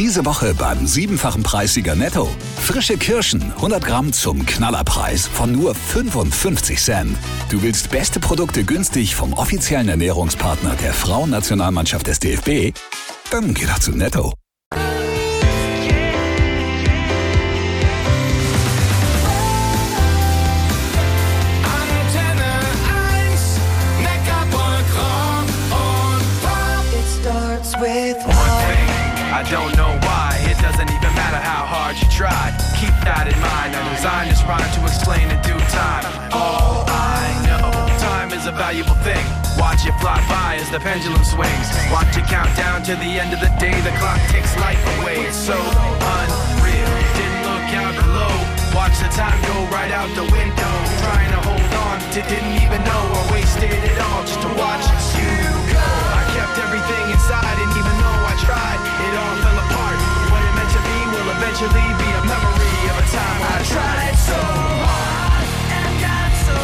Diese Woche beim 7-fachen Preissieger Netto. Frische Kirschen, 100 Gramm zum Knallerpreis von nur 55 Cent. Du willst beste Produkte günstig vom offiziellen Ernährungspartner der Frauennationalmannschaft des DFB? Dann geh doch zu Netto. I don't know why, it doesn't even matter how hard you try. Keep that in mind, I designed this rhyme to explain in due time. All I know, time is a valuable thing. Watch it fly by as the pendulum swings. Watch it count down to the end of the day. The clock takes life away, it's so unreal. Didn't look out below, watch the time go right out the window. Trying to hold on to didn't even know I wasted it all just to watch you go. I kept everything inside and even though I tried, it all fell apart. What it meant to be will eventually be a memory of a time when I tried so hard and got so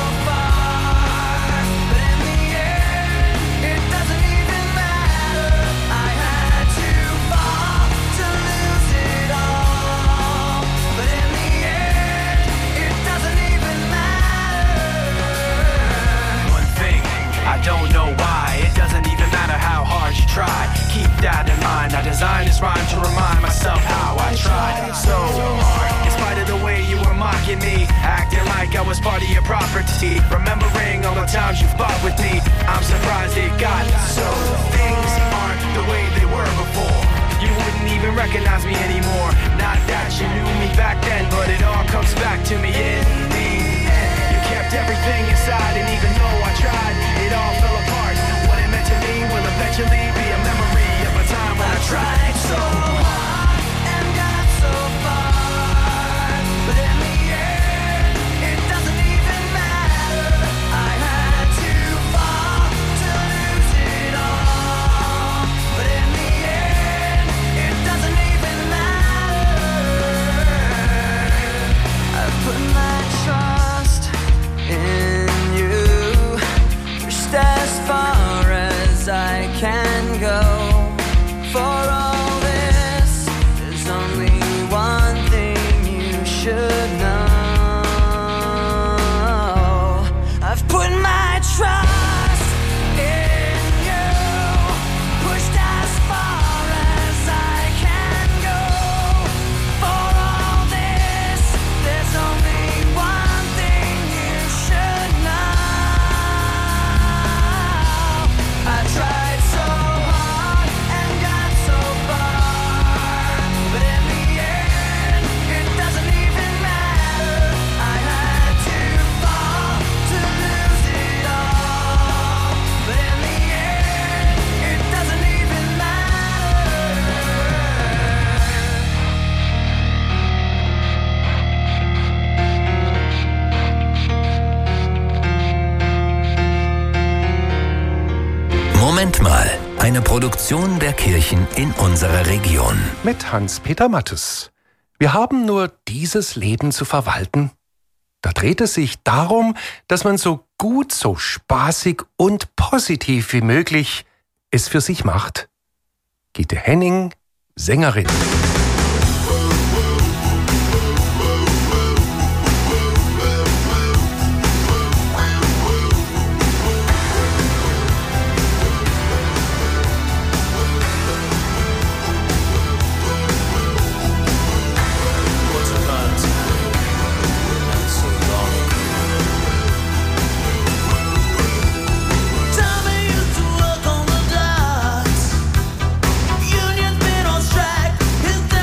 far. But in the end, it doesn't even matter. I had to fall to lose it all. But in the end, it doesn't even matter. One thing, I don't know why. It doesn't even matter how hard you try. Keep that in mind. I designed this rhyme to remind myself how I tried so hard. In spite of the way you were mocking me, acting like I was part of your property. Remembering all the times you fought with me, I'm surprised it got so. Things aren't the way they were before. You wouldn't even recognize me anymore. Not that you knew me back then, but it all comes back to me in the end. You kept everything inside, and even though I tried, it all fell apart. What it meant to me will eventually be a memory of a time when I tried so hard and got so far. But in the end, it doesn't even matter. I had to fall to lose it all. But in the end, it doesn't even matter. I've put my trust in you, pushed as far as I can go. For all this, there's only one thing you should know. I've put my trust in you, pushed as far as I can go. For all this, there's only one thing you should know. I tried so hard and got so far, but in the end, it doesn't even matter. I had to fall to lose it all, but in the end, it doesn't even matter. Moment mal, eine Produktion der Kirchen in unserer Region. Mit Hans-Peter Mattes. Wir haben nur dieses Leben zu verwalten. Da dreht es sich darum, dass man so gut, so spaßig und positiv wie möglich es für sich macht. Gitte Henning, Sängerin. Unions been on strike. Is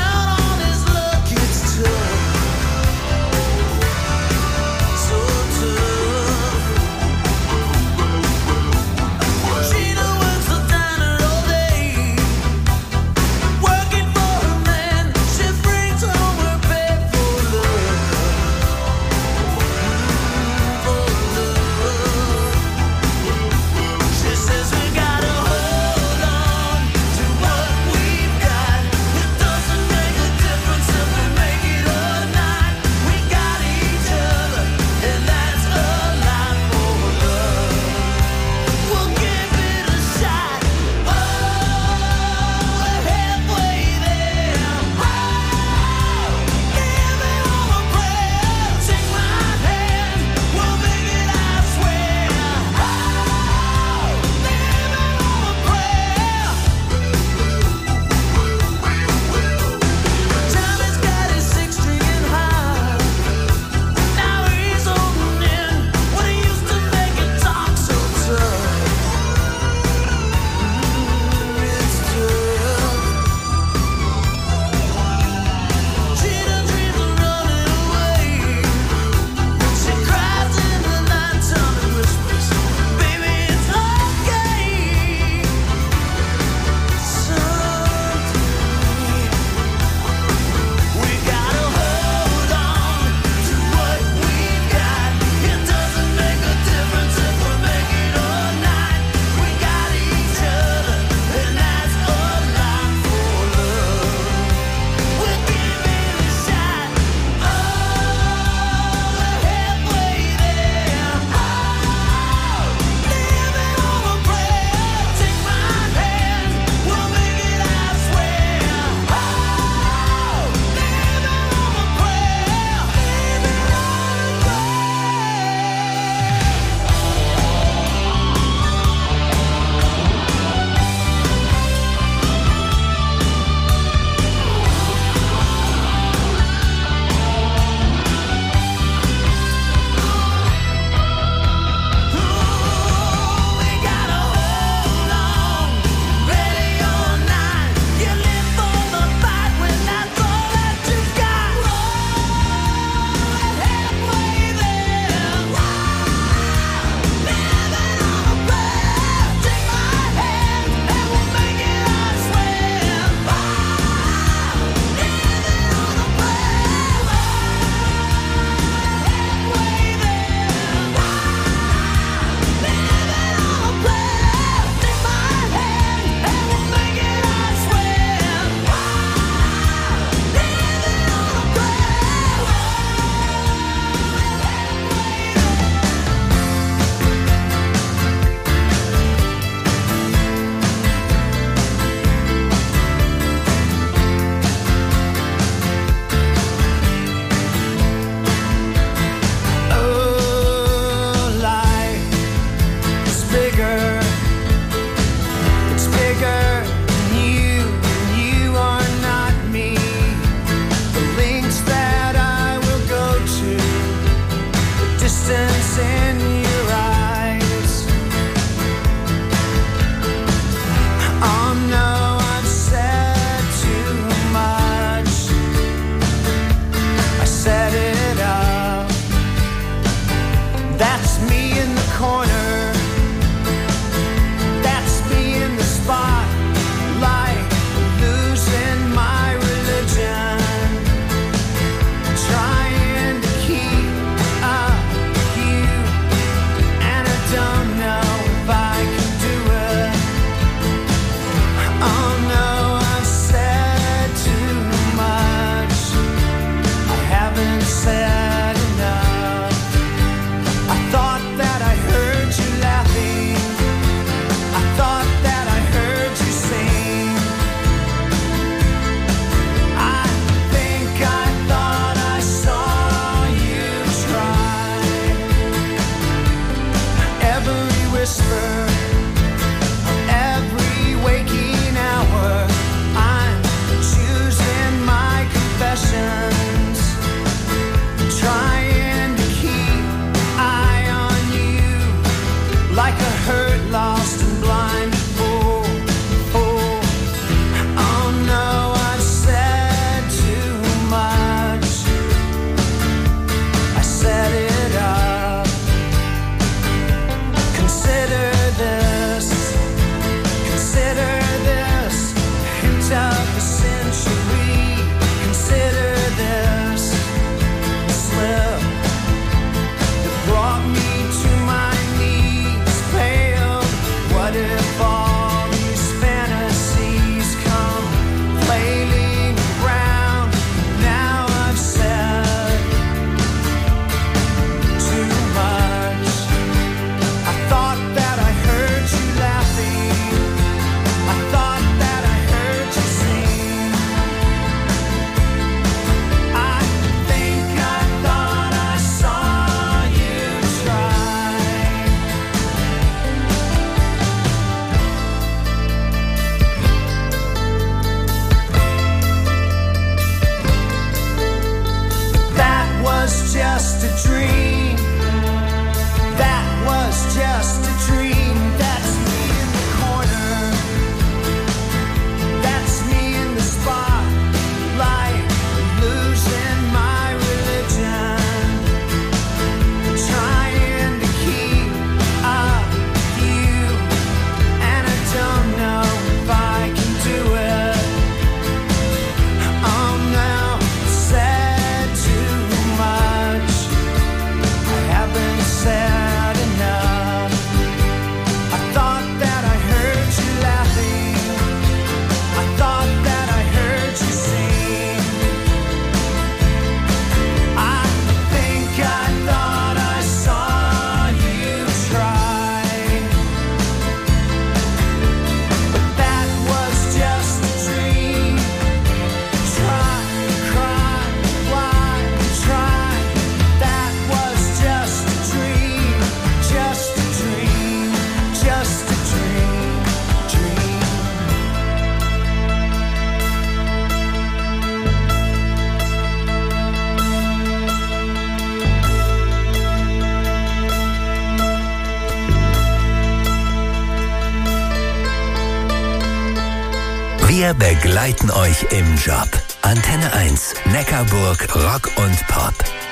Wir begleiten euch im Job. Antenne 1, Neckarburg, Rock und Pop.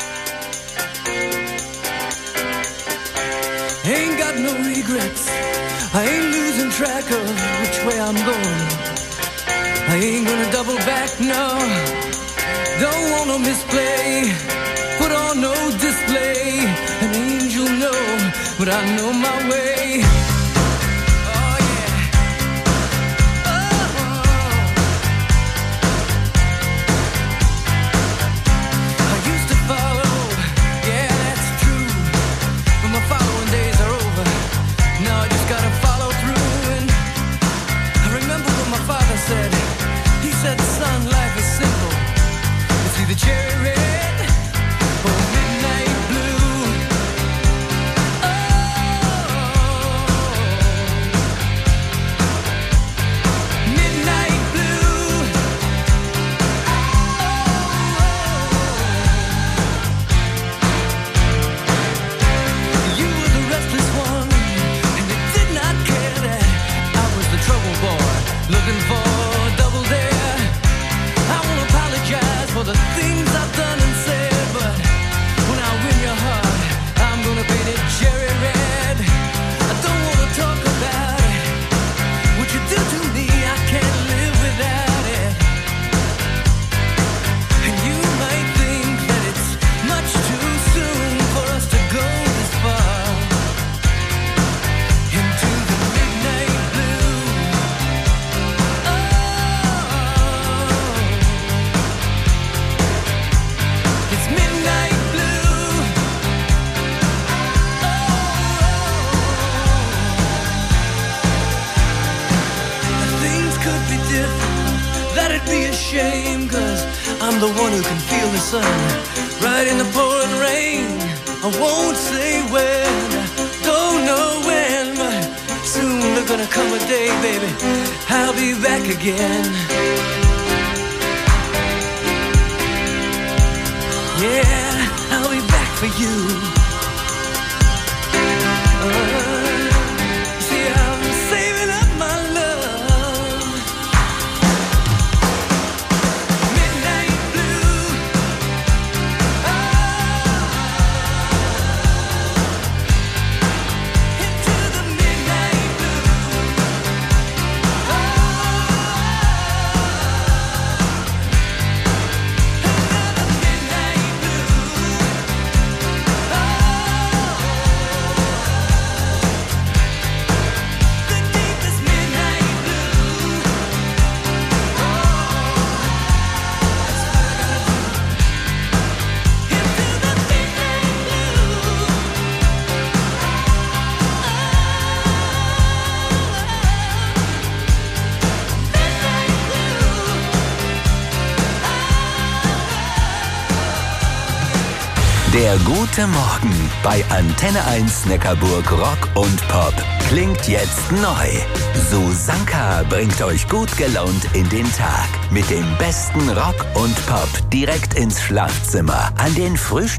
Ain't got no regrets. I ain't losing track of which way I'm going. I ain't gonna double back, no. Don't wanna misplay. Put on no display. An angel, no, but I know my way. Oh yeah. Oh. I used to follow. Yeah, that's true. But my following days are over. Now I just gotta follow through. And I remember what my father said. He said, son, life is simple. It's either cherry red or midnight blue. Oh, midnight blue. Oh, you were the restless one, and you did not care that I was the trouble boy, looking for double dare. I won't apologize for the things I've done and said, but when I win your heart, I'm gonna paint it cherry red. I don't wanna talk about it. What you do to me, I can't live without it. And you might think that it's much too soon for us to go this far into the midnight blue. Oh, it's midnight blue. Oh, things could be different. That'd be a shame, 'cause I'm the one who can feel the sun right in the pouring rain. I won't say when, don't know when, but soon there's gonna come a day, baby, I'll be back again. Yeah, I'll be back for you. See, I'm saving up my love. Midnight blue. Into the midnight blue. Another midnight blue. The deepest midnight blue. That's what I gotta do. Into the midnight blue. Midnight blue. Der gute Morgen bei Antenne 1 Neckarburg Rock und Pop klingt jetzt neu. Susanka bringt euch gut gelaunt in den Tag mit dem besten Rock und Pop direkt ins Schlafzimmer an den Frühstück.